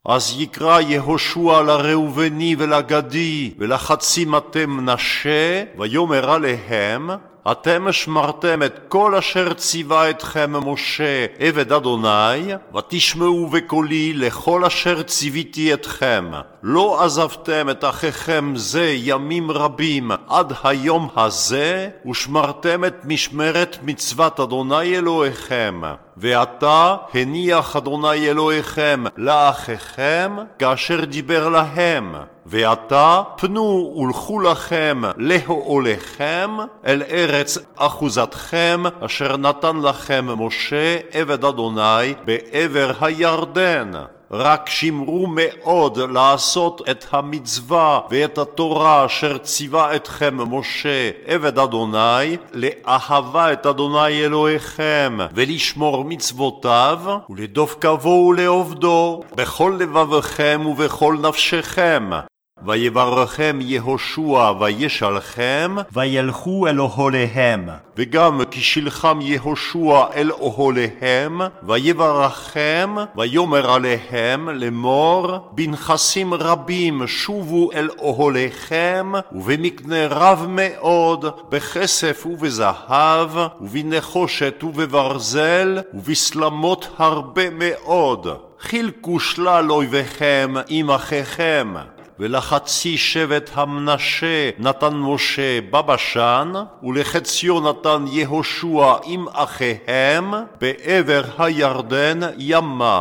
אז יקרא יהושע לראובני ולגדי ולחצי מטה מנשה, ויאמר עליהם, אתם שמרתם את כל אשר ציווה אתכם משה עבד אדוני, ותשמעו בקולי לכל אשר ציוויתי אתכם. לא עזבתם את אחיכם זה ימים רבים עד היום הזה, ושמרתם את משמרת מצוות אדוני אלוהיכם. ועתה הניח אדוני אלוהיכם לאחיכם כאשר דיבר להם. ועתה פנו ולכו לכם להועליכם אל ארץ אחוזתכם אשר נתן לכם משה עבד אדוני בעבר הירדן. רק שמרו מאוד לעשות את המצווה ואת התורה אשר ציווה אתכם משה עבד אדוני, לאהבה את אדוני אלוהיכם ולשמור מצוותיו ולדבקו ולעובדו בכל לבבכם ובכל נפשכם. ויברכם יהושע וישלחם, וילכו אל אוהליהם. וגם כשלחם יהושע אל אוהליהם, ויברכם, ויאמר עליהם לאמור, בנכסים רבים שובו אל אוהליכם, ובמקנה רב מאוד, בכסף ובזהב, ובנחושת ובברזל, ובסלמות הרבה מאוד. חילקו שלל אויביכם עם אחיכם. ולחצי שבט המנשה נתן משה בבשן, ולחציו נתן יהושע עם אחיהם בעבר הירדן ימה.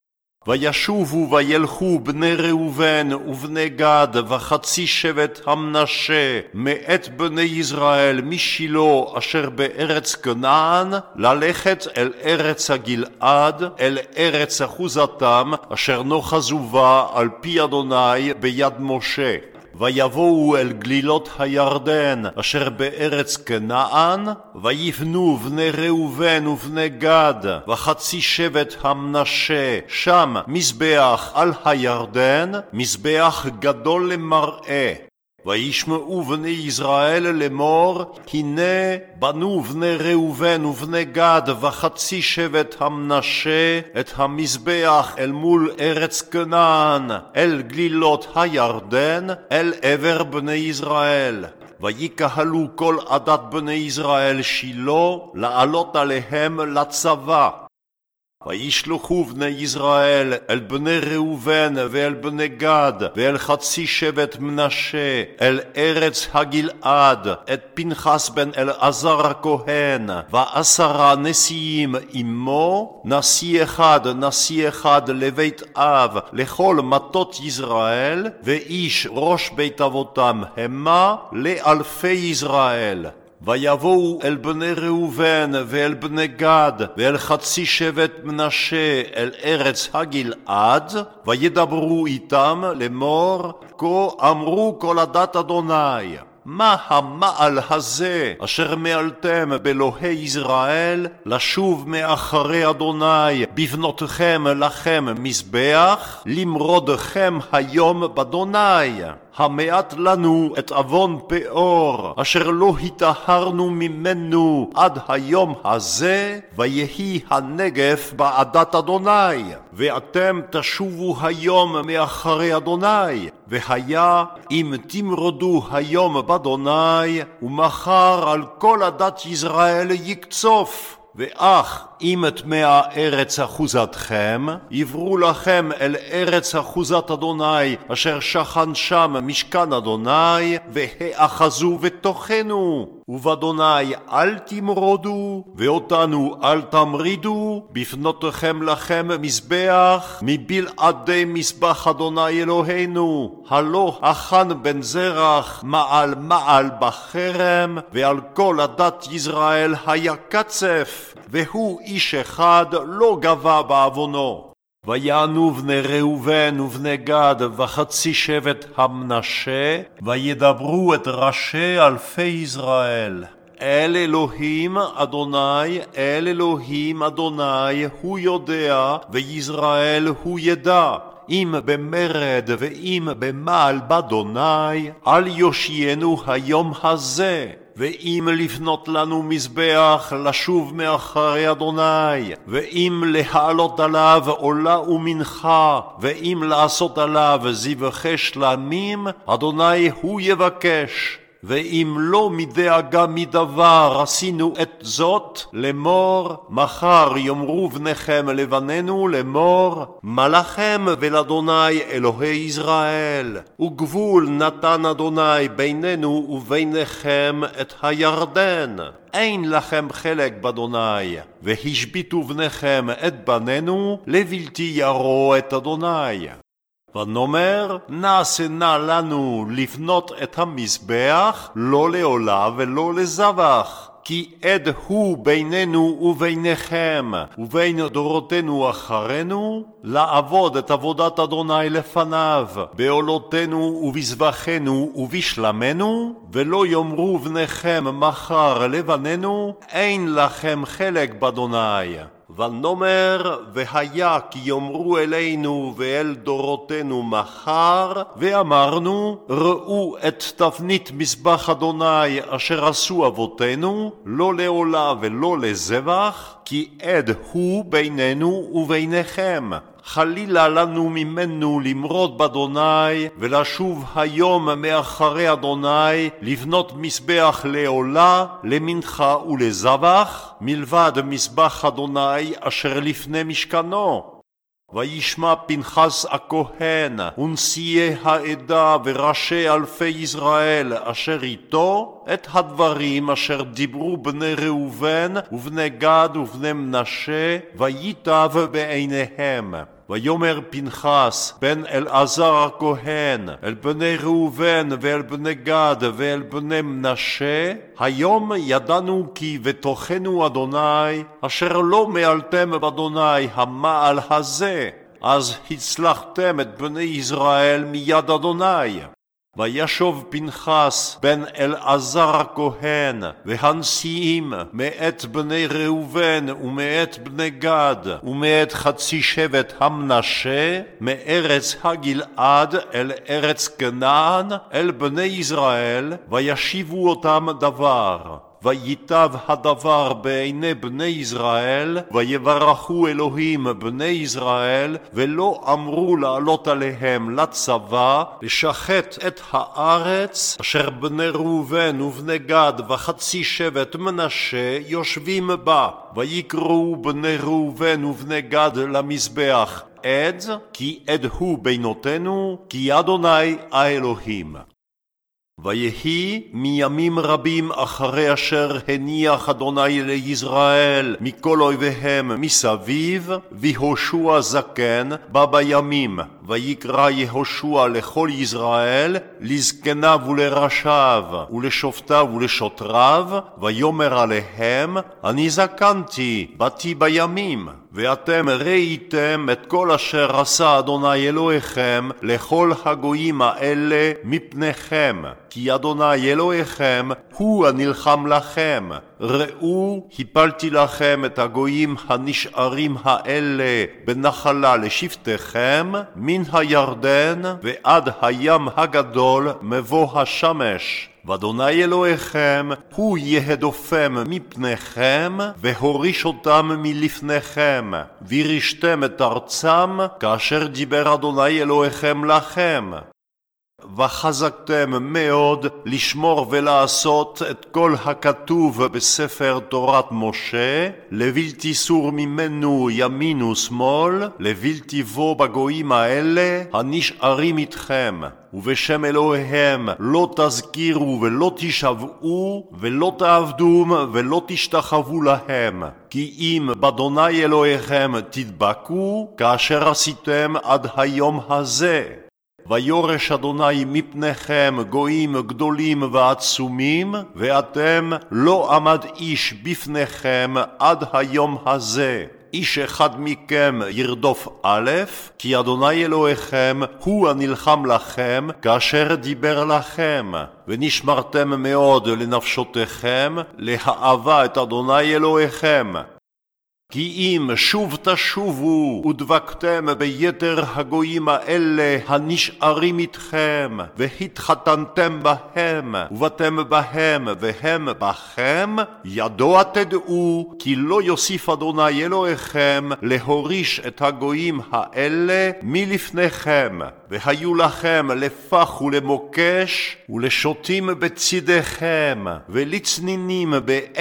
וישובו וילכו בני ראובן ובני גד וחצי שבט המנשה מאת בני ישראל משילה אשר בארץ כנען, ללכת אל ארץ הגלעד, אל ארץ אחוזתם אשר נוחזו בה על פי אדוני ביד משה. ויבואו אל גלילות הירדן אשר בארץ כנען, ויבנו בני ראובן ובני גד וחצי שבט המנשה שם מזבח על הירדן, מזבח גדול למראה. וישמעו בני ישראל לאמור, הנה בנו בני ראובן ובני גד וחצי שבט המנשה את המזבח אל מול ארץ כנען, אל גלילות הירדן, אל עבר בני ישראל. ויקהלו כל עדת בני ישראל שילה לעלות עליהם לצבא. וישלחו בני ישראל אל בני ראובן ואל בני גד ואל חצי שבט מנשה אל ארץ הגלעד את פנחס בן אלעזר הכהן ו10 נשיאים עמו, נשיא אחד לבית אב לכל מטות ישראל, ואיש ראש בית אבותם המה לאלפי ישראל. ויבואו אל בני ראובן ואל בני גד ואל חצי שבט מנשה אל ארץ הגלעד, וידברו איתם לאמור, כה אמרו כל עדת אדוני, מה המעל הזה אשר מעלתם באלוהי ישראל, לשוב מאחרי אדוני בבנותיכם לכם מזבח, למרודכם היום באדוני? המעט לנו את אבון פאור אשר לא התאהרנו ממנו עד היום הזה, ויהי הנגב בעדת אדוני, ואתם תשובו היום מאחרי אדוני. והיה אם תמרדו היום באדוני, ומחר על כל עדת ישראל יקצוף. ואך אם טמאה ארץ אחוזתכם, יברו לכם אל ארץ אחוזת אדוני, אשר שכן שם משכן אדוני, והאחזו ותוכנו. ובאדוני אל תמרודו, ואותנו אל תמרידו, בפנותיכם לכם מזבח, מבלעדי מזבח אדוני אלוהינו. הלא החן בן זרח מעל בחרם, ועל כל עדת ישראל היה קצף, והוא איש אחד לא גבה בעוונו. ויענו בני ראובן ובני גד וחצי שבט המנשה, וידברו את ראשי אלפי ישראל. אל אלוהים אדוני הוא יודע, וישראל הוא ידע. אם במרד ואם במעל באדוני, אל יושיענו היום הזה. ואם לפנות לנו מזבח לשוב מאחרי אדוני, ואם להעלות עליו עולה ומנחה, ואם לעשות עליו זבחי שלמים, אדוני הוא יבקש. ואם לא מדאגה מדבר עשינו את זאת, לאמור, מחר יאמרו בניכם לבנינו לאמור, מה לכם ולאדוני אלוהי ישראל? וגבול נתן אדוני בינינו וביניכם את הירדן. אין לכם חלק באדוני, והשביתו בניכם את בנינו לבלתי יראו את אדוני. ונאמר, נעשה נא לנו לבנות את המזבח, לא לעולה ולא לזבח, כי עד הוא בינינו וביניכם, ובין דורותינו אחרינו, לעבוד את עבודת אדוני לפניו, בעולותינו ובזבחנו ובשלמנו, ולא יאמרו בניכם מחר לבנינו, אין לכם חלק באדוני. ונאמר, והיה כי יאמרו אלינו ואל דורותינו מחר, ואמרנו, ראו את תבנית מזבח אדוני אשר עשו אבותינו, לא לעולה ולא לזבח, כי עד הוא בינינו וביניכם. חלילה לנו ממנו למרוד באדוני, ולשוב היום מאחרי אדוני, לבנות מזבח לעולה, למנחה ולזבח, מלבד מזבח אדוני אשר לפני משכנו. וישמע פנחס הכהן ונשיאי העדה וראשי אלפי ישראל אשר איתו את הדברים אשר דיברו בני ראובן ובני גד ובני מנשה, וייטב בעיניהם. ויאמר פנחס בן אלעזר הכהן אל בני ראובן ואל בני גד ואל בני מנשה, היום ידענו כי בתוכנו אדוני, אשר לא מעלתם באדוני המעל הזה, אז הצלחתם את בני ישראל מיד אדוני. וישוב פנחס בן אלעזר הכהן והנשיאים מאת בני ראובן ומאת בני גד ומאת חצי שבט המנשה מארץ הגלעד אל ארץ כנען אל בני ישראל, וישיבו אותם דבר. וייטב הדבר בעיני בני ישראל, ויברכו אלוהים בני ישראל, ולא אמרו לעלות עליהם לצבא, לשחט את הארץ, אשר בני ראובן ובני גד וחצי שבט מנשה יושבים בה. ויקראו בני ראובן ובני גד למזבח עד, כי עד הוא בינותינו, כי אדוני האלוהים. ויהי מימים רבים אחרי אשר הניח אדוני לישראל מכל אויביהם מסביב, ויהושע זקן בא בימים, ויקרא יהושע לכל ישראל, לזקניו ולראשיו, ולשופטיו ולשוטריו, ויאמר עליהם, אני זקנתי, באתי בימים. ואתם ראיתם את כל אשר עשה אדוני אלוהיכם לכל הגויים האלה מפניכם, כי אדוני אלוהיכם הוא הנלחם לכם. ראו, הפלתי לכם את הגויים הנשארים האלה בנחלה לשבטיכם, מן הירדן ועד הים הגדול מבוא השמש. ואדוני אלוהיכם הוא יהדופם מפניכם, והוריש אותם מלפניכם, וירשתם את ארצם, כאשר דיבר אדוני אלוהיכם לכם. וחזקתם מאוד לשמור ולעשות את כל הכתוב בספר תורת משה, לבלתי סור ממנו ימין ושמאל, לבלתי בוא בגויים האלה הנשארים איתכם. ובשם אלוהיהם לא תזכירו ולא תשבעו ולא תעבדום ולא תשתחוו להם, כי אם באדוני אלוהיכם תדבקו, כאשר עשיתם עד היום הזה. ויורש אדוני מפניכם גויים גדולים ועצומים, ואתם לא עמד איש בפניכם עד היום הזה. איש אחד מכם ירדוף א', כי אדוני אלוהיכם הוא הנלחם לכם, כאשר דיבר לכם. ונשמרתם מאוד לנפשותיכם, לאהבה את אדוני אלוהיכם. כי אם שוב תשובו ודבקתם ביתר הגויים האלה הנשארים איתכם והתחתנתם בהם ובאתם בהם והם בכם, ידוע תדעו כי לא יוסיף אדוני אלוהיכם להוריש את הגויים האלה מלפניכם, והיו לכם לפח ולמוקש ולשוטים בצדיכם ולצנינים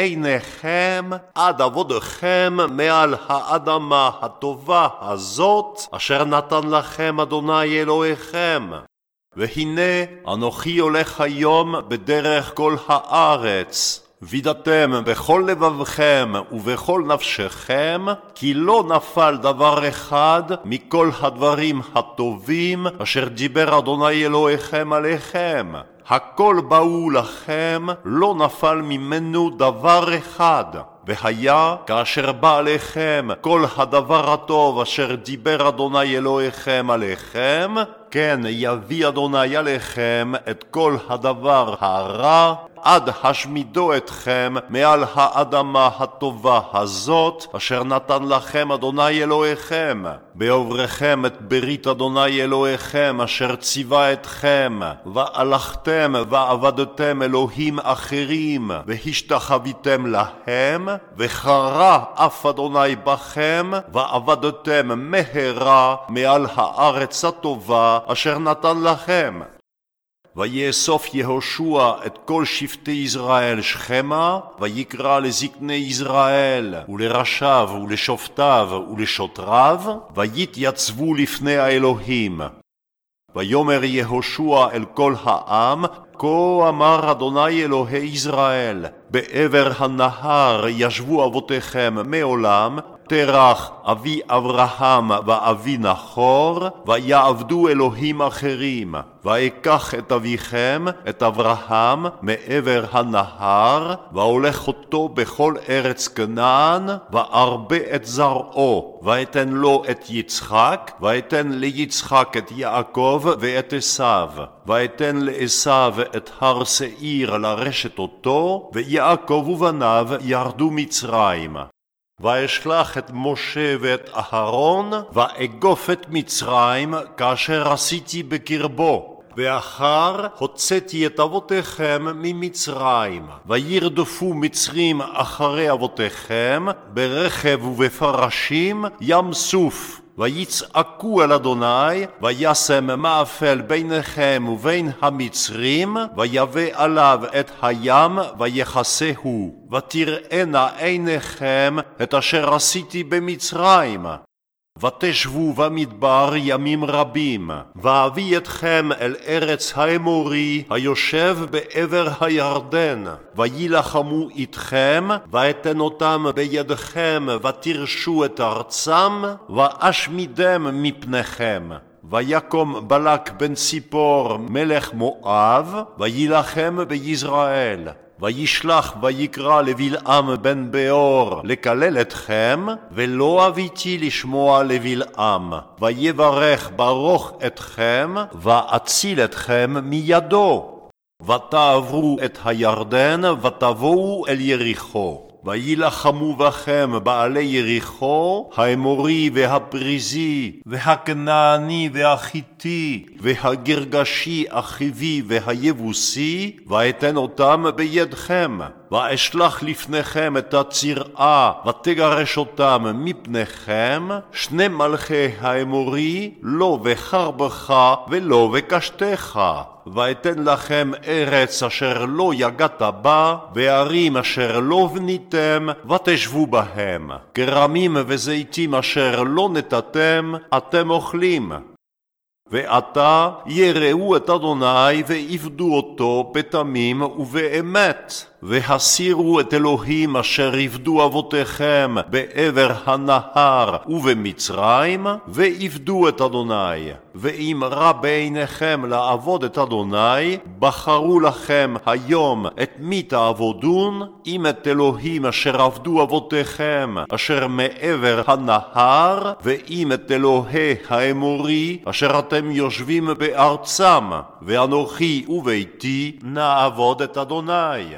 בעיניכם עד עבודכם מעל האדמה הטובה הזאת אשר נתן לכם אדוני אלוהיכם. והנה אנוכי הולך היום בדרך כל הארץ, וידעתם בכל לבבכם ובכל נפשכם כי לא נפל דבר אחד מכל הדברים הטובים אשר דיבר אדוני אלוהיכם עליכם. הכל באו לכם, לא נפל ממנו דבר אחד. והיה כאשר בא עליכם כל הדבר הטוב אשר דיבר אדוני אלוהיכם עליכם, כן יביא אדוני עליכם את כל הדבר הרע עד השמידו אתכם מעל האדמה הטובה הזאת אשר נתן לכם אדוני אלוהיכם, בעוברכם את ברית אדוני אלוהיכם אשר ציווה אתכם, והלכתם ועבדתם אלוהים אחרים והשתחוויתם להם, וחרה אף אדוני בכם ועבדתם מהרה מעל הארץ הטובה אשר נתן לכם. ויאסוף יהושע את כל שבטי ישראל שכמה, ויקרא לזקני ישראל ולראשיו ולשופטיו ולשוטריו, ויתייצבו לפני האלוהים. ויאמר יהושע אל כל העם, כה אמר אדוני אלוהי ישראל, בעבר הנהר ישבו אבותיכם מעולם, תרח אבי אברהם ואבי נחור, ויעבדו אלוהים אחרים. ויקח את אביכם, את אברהם, מעבר הנהר, והולך אותו בכל ארץ כנען, וארבה את זרעו, ואתן לו את יצחק, ואתן ליצחק את יעקב ואת עשיו, ואתן לעשיו את הר שעיר לרשת אותו, ויעקב ובניו ירדו מצרים. ואשלח את משה ואת אהרון, ואגוף את מצרים כאשר עשיתי בקרבו. ואחר הוצאתי את אבותיכם ממצרים, וירדפו מצרים אחרי אבותיכם, ברכב ובפרשים ים סוף. ויצעקו אל אדוני, וישם מאפל ביניכם ובין המצרים, ויבא עליו את הים, ויחסהו. ותראינה עיניכם את אשר עשיתי במצרים. ותשבו במדבר ימים רבים, ואביא אתכם אל ארץ האמורי היושב בעבר הירדן, וילחמו איתכם, ואתן אותם בידכם, ותרשו את ארצם, ואשמידם מפניכם. ויקום בלק בן ציפור מלך מואב, וילחם ביזרעאל. וישלח ויקרא לבלעם בן באור לקלל אתכם, ולא אביתי לשמוע לבלעם. ויברך ברוך אתכם, ואציל אתכם מידו. ותעברו את הירדן, ותבואו אל יריחו. וילחמו בכם בעלי יריחו, האמורי והפריזי, והכנעני והחיתי, והגרגשי החיבי והיבוסי, ואתן אותם בידכם. ואשלח לפניכם את הצירעה, ותגרש אותם מפניכם, שני מלכי האמורי, לא וחרבך ולא וקשתך. ואתן לכם ארץ אשר לא יגעת בה, וערים אשר לא בניתם, ותשבו בהם. כרמים וזיתים אשר לא נתתם, אתם אוכלים. ועתה יראו את אדוני ועבדו אותו בתמים ובאמת, והסירו את אלוהים אשר עבדו אבותיכם בעבר הנהר ובמצרים, ועבדו את אדוני. ואם רע בעיניכם לעבוד את אדוני, בחרו לכם היום את מי תעבודון, אם את אלוהים אשר עבדו אבותיכם אשר מעבר הנהר, ואם את אלוהי האמורי אשר אתם יושבים בארצם, ואנוכי וביתי נעבוד את אדוני.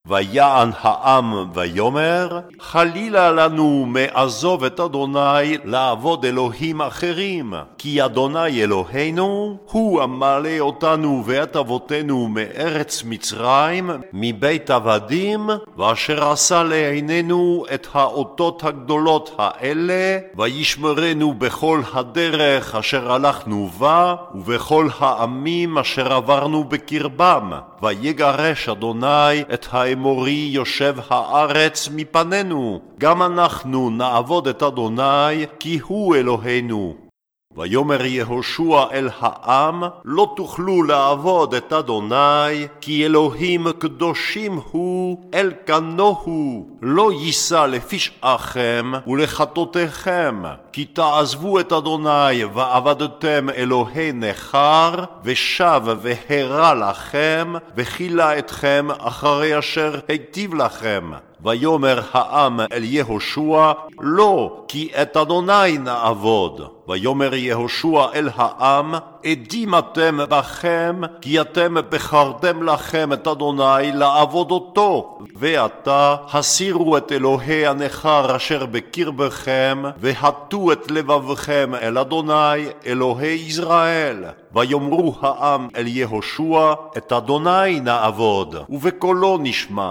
ויען העם ויאמר, חלילה לנו מעזוב את אדוני לעבוד אלוהים אחרים, כי אדוני אלוהינו הוא המעלה אותנו ואת אבותינו מארץ מצרים, מבית עבדים, ואשר עשה לעינינו את האותות הגדולות האלה, וישמרנו בכל הדרך אשר הלכנו בה, ובכל העמים אשר עברנו בקרבם, ויגרש אדוני את האמורי יושב הארץ מפנינו, גם אנחנו נעבוד את אדוני, כי הוא אלוהינו. ויאמר יהושע אל העם, לא תוכלו לעבוד את אדוני, כי אלוהים קדושים הוא, אלקנו הוא, לא יישא לפשעכם ולחטאותיכם, כי תעזבו את אדוני ועבדתם אלוהי נכר, ושב והרע לכם, וכילה אתכם אחרי אשר היטיב לכם. ויאמר העם אל יהושע, לא, כי את אדוני נעבוד. ויאמר יהושע אל העם, עדים אתם בכם, כי אתם בחרתם לכם את אדוני לעבוד אותו. ועתה הסירו את אלוהי הנכר אשר בקרבכם, והטו את לבבכם אל אדוני אלוהי ישראל. ויאמרו העם אל יהושע, את אדוני נעבוד, ובקולו נשמע.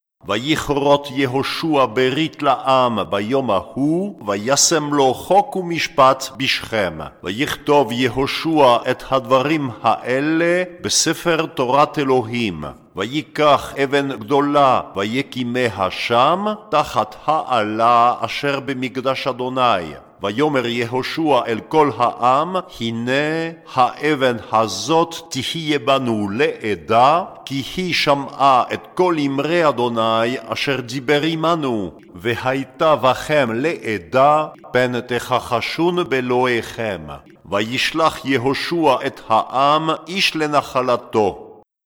ויכרות יהושע ברית לעם ביום ההוא, וישם לו חוק ומשפט בשכם. ויכתוב יהושע את הדברים האלה בספר תורת אלוהים. ויקח אבן גדולה ויקימיה שם, תחת העלה אשר במקדש אדוני. ויאמר יהושע אל כל העם, הנה האבן הזאת תהיה בנו לעדה, כי היא שמעה את כל אמרי אדוני אשר דיבר עמנו, והייתה בכם לעדה, פן תכחשון באלוהיכם. וישלח יהושע את העם איש לנחלתו.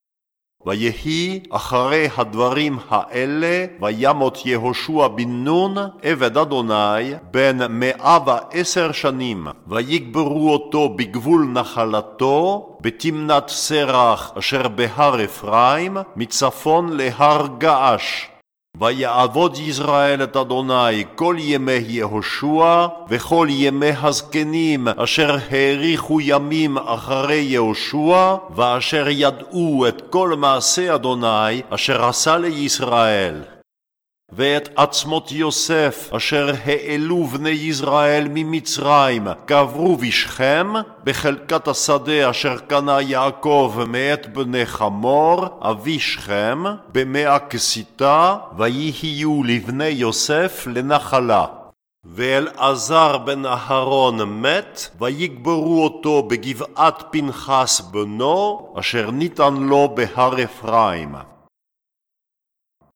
ויהי אחרי הדברים האלה, וימות יהושע בן נון, עבד אדוני, בן 110 שנים, ויגברו אותו בגבול נחלתו, בתמנת סרח אשר בהר אפרים, מצפון להר געש. ויעבוד ישראל את אדוני כל ימי יהושע, וכל ימי הזקנים אשר האריכו ימים אחרי יהושע, ואשר ידעו את כל מעשה אדוני אשר עשה לישראל. ואת עצמות יוסף אשר העלו בני ישראל ממצרים קברו בשכם, בחלקת השדה אשר קנה יעקב מאת בני חמור אבי שכם, במאה כסיתה, ויהיו לבני יוסף לנחלה. ואלעזר בן אהרון מת, ויגברו אותו בגבעת פנחס בנו, אשר ניתן לו בהר אפרים.